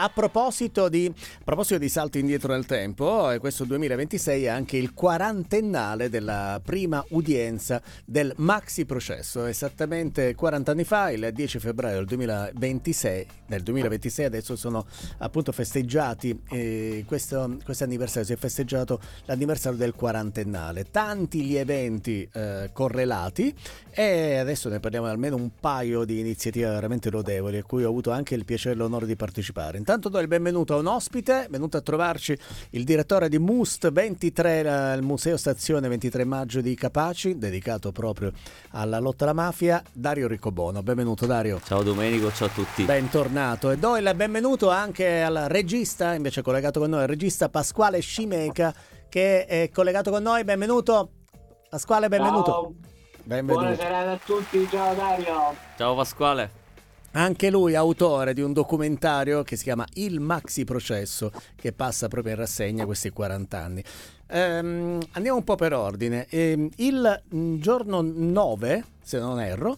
a proposito di salti indietro nel tempo, questo 2026 è anche il quarantennale della prima udienza del maxi processo. Esattamente 40 anni fa, il 10 febbraio del 2026 adesso sono appunto festeggiati, questo anniversario, si è festeggiato l'anniversario del quarantennale. Tanti gli eventi correlati, e adesso ne parliamo di almeno un paio di iniziative veramente lodevoli a cui ho avuto anche il piacere e l'onore di partecipare. Intanto do il benvenuto a un ospite, venuto a trovarci il direttore di MUST 23, il Museo Stazione 23 Maggio di Capaci, dedicato proprio alla lotta alla mafia, Dario Riccobono. Benvenuto Dario. Ciao Domenico, ciao a tutti. Bentornato. E do il benvenuto anche al regista, invece collegato con noi, il regista Pasquale Scimeca, che è collegato con noi. Benvenuto Pasquale, benvenuto. Ciao. Benvenuto. Buona serata a tutti, ciao Dario. Ciao Pasquale. Anche lui autore di un documentario che si chiama Il Maxi Processo, che passa proprio in rassegna questi 40 anni. Andiamo un po' per ordine. Il giorno 9, se non erro,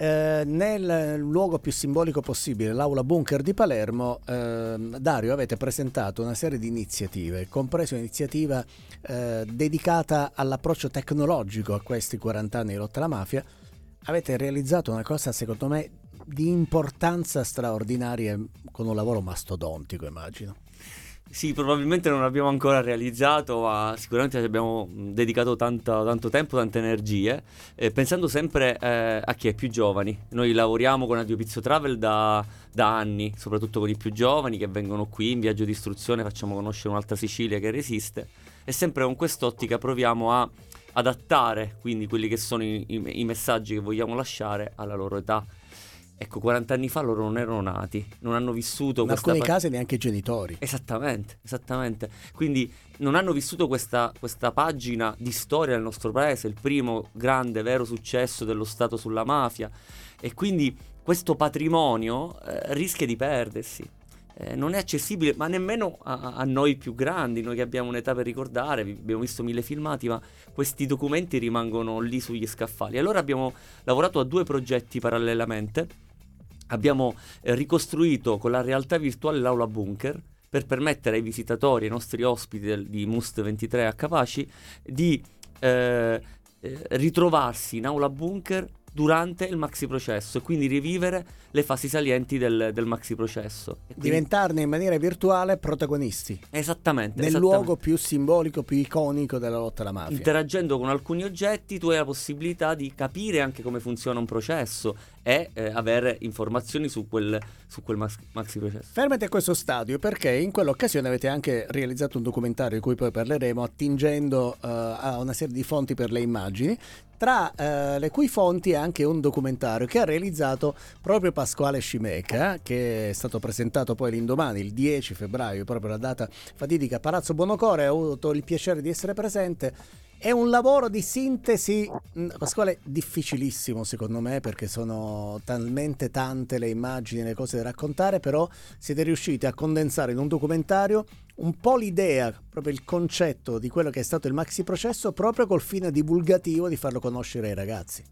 nel luogo più simbolico possibile, l'Aula Bunker di Palermo, Dario, avete presentato una serie di iniziative, compreso un'iniziativa dedicata all'approccio tecnologico a questi 40 anni di lotta alla mafia. Avete realizzato una cosa, secondo me, di importanza straordinaria, con un lavoro mastodontico, immagino. Sì, probabilmente non l'abbiamo ancora realizzato, ma sicuramente ci abbiamo dedicato tanto tempo, tante energie, pensando sempre a chi è più giovani. Noi lavoriamo con Addio Pizzo Travel da anni, soprattutto con i più giovani che vengono qui in viaggio di istruzione, facciamo conoscere un'altra Sicilia che resiste, e sempre con quest'ottica proviamo a adattare quindi quelli che sono i messaggi che vogliamo lasciare alla loro età. Ecco, 40 anni fa loro non erano nati, non hanno vissuto in alcuni casi neanche i genitori. Esattamente. Quindi non hanno vissuto questa pagina di storia del nostro paese, il primo grande, vero successo dello Stato sulla mafia, e quindi questo patrimonio rischia di perdersi. Non è accessibile, ma nemmeno a noi più grandi, noi che abbiamo un'età per ricordare. Abbiamo visto 1000 filmati, ma questi documenti rimangono lì sugli scaffali. Allora abbiamo lavorato a 2 progetti parallelamente. Abbiamo ricostruito con la realtà virtuale l'Aula Bunker per permettere ai visitatori, ai nostri ospiti di MUST 23 a Capaci, di ritrovarsi in Aula Bunker durante il maxi processo e quindi rivivere le fasi salienti del maxi processo. Diventarne in maniera virtuale protagonisti. Esattamente. Nel luogo più simbolico, più iconico della lotta alla mafia. Interagendo con alcuni oggetti tu hai la possibilità di capire anche come funziona un processo e avere informazioni su quel maxi processo. Fermati a questo stadio, perché in quell'occasione avete anche realizzato un documentario di cui poi parleremo, attingendo a una serie di fonti per le immagini, tra le cui fonti è anche un documentario che ha realizzato proprio Pasquale Scimeca, che è stato presentato poi l'indomani, il 10 febbraio, proprio la data fatidica, a Palazzo Buonocore. Ho avuto il piacere di essere presente. È un lavoro di sintesi, Pasquale, difficilissimo secondo me, perché sono talmente tante le immagini, le cose da raccontare, però siete riusciti a condensare in un documentario un po' l'idea, proprio il concetto di quello che è stato il maxi processo, proprio col fine divulgativo di farlo conoscere ai ragazzi.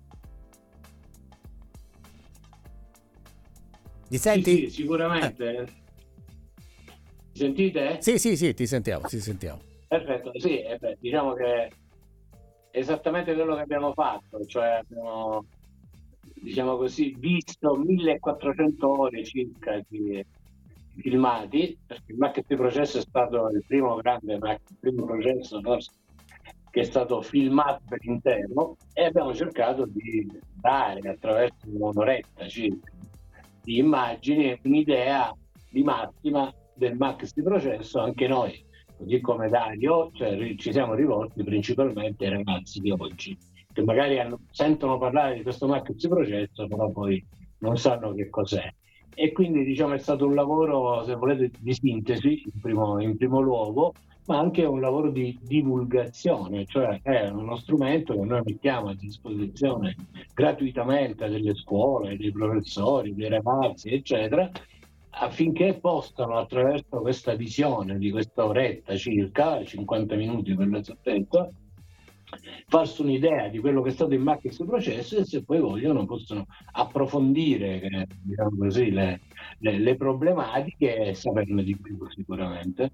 Mi senti? Sì, sicuramente. Mi sentite? Sì, ti sentiamo. Perfetto, sì, diciamo che è esattamente quello che abbiamo fatto, cioè abbiamo, diciamo così, visto 1400 ore circa di filmati, perché il maxi processo è stato il primo processo che è stato filmato per intero, e abbiamo cercato di dare, attraverso un'oretta circa di immagini, un'idea di massima del maxi processo. Anche noi, così come Dario, cioè, ci siamo rivolti principalmente ai ragazzi di oggi, che magari sentono parlare di questo maxi processo, però poi non sanno che cos'è. E quindi, diciamo, è stato un lavoro, se volete, di sintesi in primo luogo, ma anche un lavoro di divulgazione, cioè è uno strumento che noi mettiamo a disposizione gratuitamente delle scuole, dei professori, dei ragazzi, eccetera, affinché possano, attraverso questa visione di questa oretta circa, 50 minuti per l'esattezza, farsi un'idea di quello che è stato in macchina questo processo, e se poi vogliono possono approfondire, diciamo così, le problematiche e saperne di più sicuramente.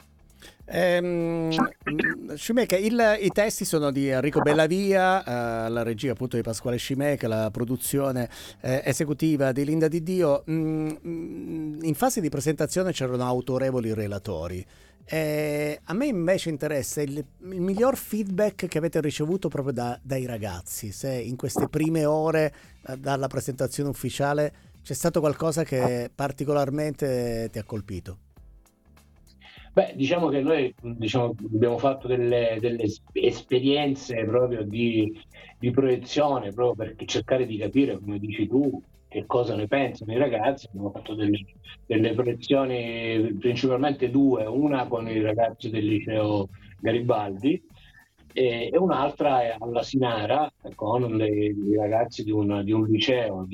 Scimeca, i testi sono di Enrico Bellavia, la regia appunto di Pasquale Scimeca, la produzione esecutiva di Linda Di Dio. In fase di presentazione c'erano autorevoli relatori. A me invece interessa il miglior feedback che avete ricevuto proprio dai ragazzi, se in queste prime ore dalla presentazione ufficiale c'è stato qualcosa che particolarmente ti ha colpito. Beh, diciamo che noi abbiamo fatto delle esperienze proprio di proiezione, proprio per cercare di capire, come dici tu, che cosa ne pensano i ragazzi. Abbiamo fatto delle proiezioni, principalmente due, una con i ragazzi del liceo Garibaldi e un'altra alla Sinara con i ragazzi di un liceo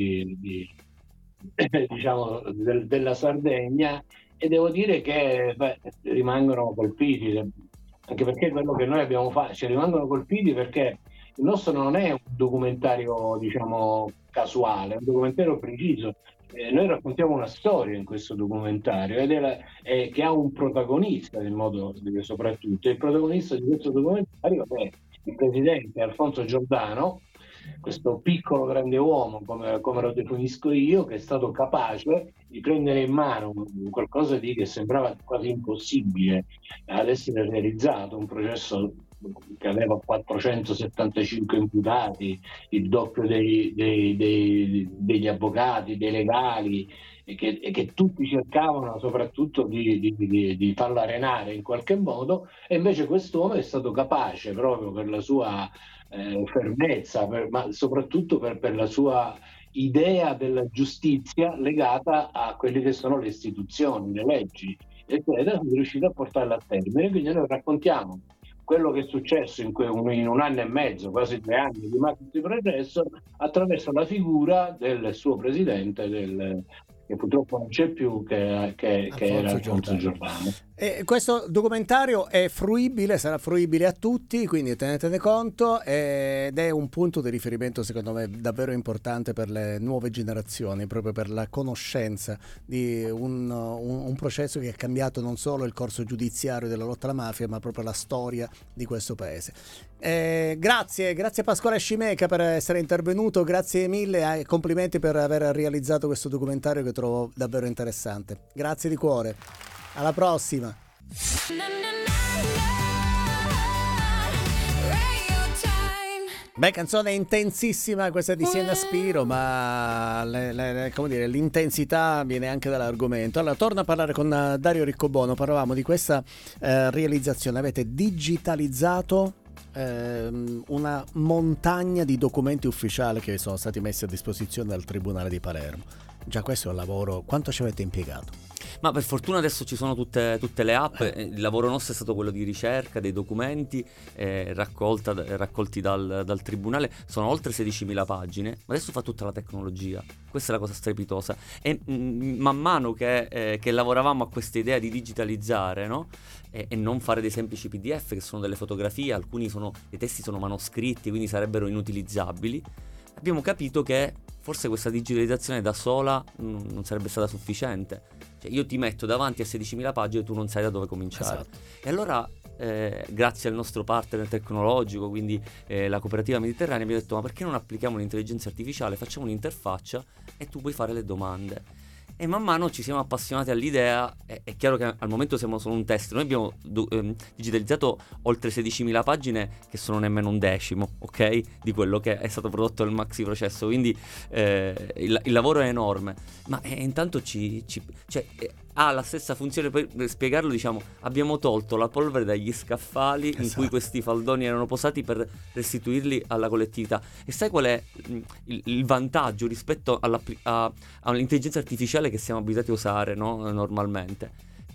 diciamo della Sardegna. E devo dire che rimangono colpiti, anche perché quello che noi abbiamo fatto, cioè rimangono colpiti perché il nostro non è un documentario, diciamo, casuale, è un documentario preciso. Noi raccontiamo una storia in questo documentario che ha un protagonista, in modo soprattutto. Il protagonista di questo documentario è il presidente Alfonso Giordano, questo piccolo grande uomo, come lo definisco io, che è stato capace di prendere in mano qualcosa che sembrava quasi impossibile ad essere realizzato, un processo che aveva 475 imputati, il doppio degli avvocati, dei legali, e che tutti cercavano soprattutto di farlo arenare in qualche modo, e invece quest'uomo è stato capace, proprio per la sua fermezza, ma soprattutto per la sua idea della giustizia legata a quelle che sono le istituzioni, le leggi, eccetera, è riuscito a portarla a termine. Quindi noi raccontiamo quello che è successo in un anno e mezzo, quasi 2 anni di macchina di processo, attraverso la figura del suo presidente, che purtroppo non c'è più, che era Alfonso Giordano. Questo documentario è fruibile, sarà fruibile a tutti, quindi tenetene conto, ed è un punto di riferimento secondo me davvero importante per le nuove generazioni, proprio per la conoscenza di un processo che ha cambiato non solo il corso giudiziario della lotta alla mafia, ma proprio la storia di questo paese. Grazie Pasquale Scimeca per essere intervenuto, grazie mille e complimenti per aver realizzato questo documentario che trovo davvero interessante. Grazie di cuore, alla prossima. Beh, canzone intensissima questa di Siena Spiro, ma come dire, l'intensità viene anche dall'argomento. Allora, torno a parlare con Dario Riccobono. Parlavamo di questa realizzazione. Avete digitalizzato una montagna di documenti ufficiali che sono stati messi a disposizione dal Tribunale di Palermo. Già questo è un lavoro. Quanto ci avete impiegato? Ma per fortuna adesso ci sono tutte le app. Il lavoro nostro è stato quello di ricerca dei documenti raccolti dal Tribunale. Sono oltre 16.000 pagine, ma adesso fa tutta la tecnologia. Questa è la cosa strepitosa. E man mano che lavoravamo a questa idea di digitalizzare, no? E non fare dei semplici PDF che sono delle fotografie, i testi sono manoscritti, quindi sarebbero inutilizzabili, abbiamo capito che forse questa digitalizzazione da sola non sarebbe stata sufficiente. Cioè, io ti metto davanti a 16.000 pagine e tu non sai da dove cominciare. Esatto. E allora grazie al nostro partner tecnologico, quindi la cooperativa Mediterranea, abbiamo detto: ma perché non applichiamo l'intelligenza artificiale, facciamo un'interfaccia e tu puoi fare le domande. E man mano ci siamo appassionati all'idea. È chiaro che al momento siamo solo un test. Noi abbiamo digitalizzato oltre 16.000 pagine, che sono nemmeno un decimo, ok? Di quello che è stato prodotto nel maxi processo. Quindi il lavoro è enorme. Ma intanto ha la stessa funzione. Per spiegarlo, diciamo, abbiamo tolto la polvere dagli scaffali in cui questi faldoni erano posati per restituirli alla collettività. E sai qual è il vantaggio rispetto all'intelligenza artificiale che siamo abituati a usare, no? Normalmente?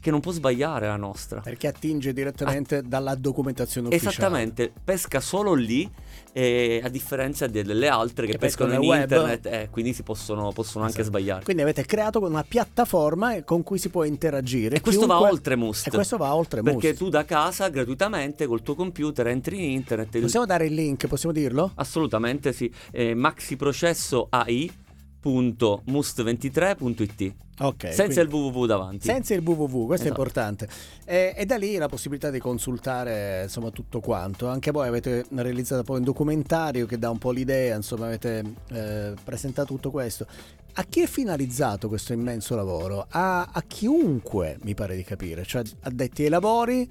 che non può sbagliare la nostra. Perché attinge direttamente dalla documentazione ufficiale. Esattamente, pesca solo lì, a differenza delle altre che pescano in nel web. internet, quindi si possono anche sbagliare. Quindi avete creato una piattaforma con cui si può interagire. E questo va oltre Must. E questo va oltre Must. Perché tu da casa, gratuitamente, col tuo computer, entri in internet. Possiamo dare il link, possiamo dirlo? Assolutamente sì. maxiprocesso.ai.must23.it. Ok, senza il www davanti. Senza il www, questo Esatto. è importante. E da lì la possibilità di consultare insomma tutto quanto. Anche voi avete realizzato poi un documentario che dà un po' l'idea, insomma avete presentato tutto questo. A chi è finalizzato questo immenso lavoro? A chiunque, mi pare di capire, cioè addetti ai lavori,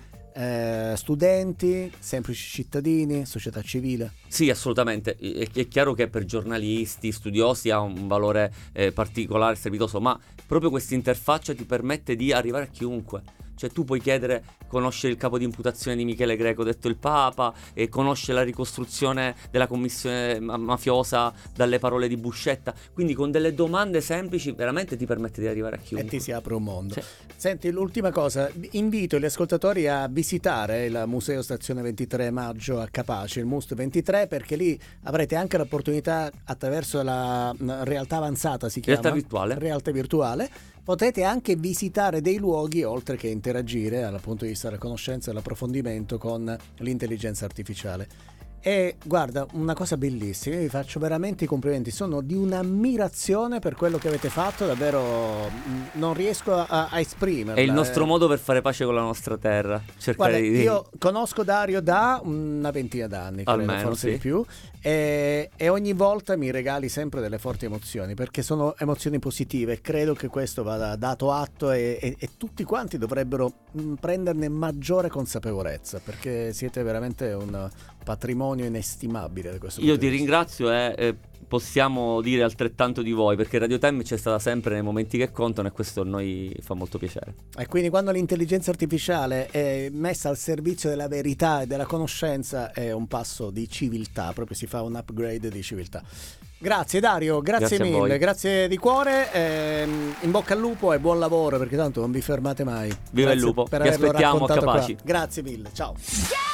studenti, semplici cittadini, società civile. Sì, assolutamente. È chiaro che per giornalisti, studiosi ha un valore particolare, strepitoso, ma proprio questa interfaccia ti permette di arrivare a chiunque. Cioè tu puoi chiedere, conosce il capo di imputazione di Michele Greco, detto il Papa, e conosce la ricostruzione della commissione mafiosa dalle parole di Buscetta. Quindi con delle domande semplici veramente ti permette di arrivare a chiunque. E ti si apre un mondo. Sì. Senti, l'ultima cosa, invito gli ascoltatori a visitare il Museo Stazione 23 Maggio a Capaci, il MUST 23, perché lì avrete anche l'opportunità, attraverso la realtà avanzata, si chiama realtà virtuale, potete anche visitare dei luoghi oltre che interagire dal punto di vista della conoscenza e dell'approfondimento con l'intelligenza artificiale. E guarda, una cosa bellissima, io vi faccio veramente i complimenti, sono di un'ammirazione per quello che avete fatto, davvero non riesco a esprimerla. È il nostro modo per fare pace con la nostra terra. Guarda, io conosco Dario da una ventina d'anni, credo, almeno, forse sì, di più, e ogni volta mi regali sempre delle forti emozioni, perché sono emozioni positive. Credo che questo vada dato atto e tutti quanti dovrebbero prenderne maggiore consapevolezza, perché siete veramente un patrimonio inestimabile da questo punto Io di ti vista. ringrazio e possiamo dire altrettanto di voi, perché Radio Time c'è stata sempre nei momenti che contano e questo a noi fa molto piacere. E quindi quando l'intelligenza artificiale è messa al servizio della verità e della conoscenza è un passo di civiltà, proprio si fa un upgrade di civiltà. Grazie Dario, grazie mille, grazie di cuore, in bocca al lupo e buon lavoro, perché tanto non vi fermate mai. Viva il lupo, vi aspettiamo a Capaci. Grazie mille, ciao.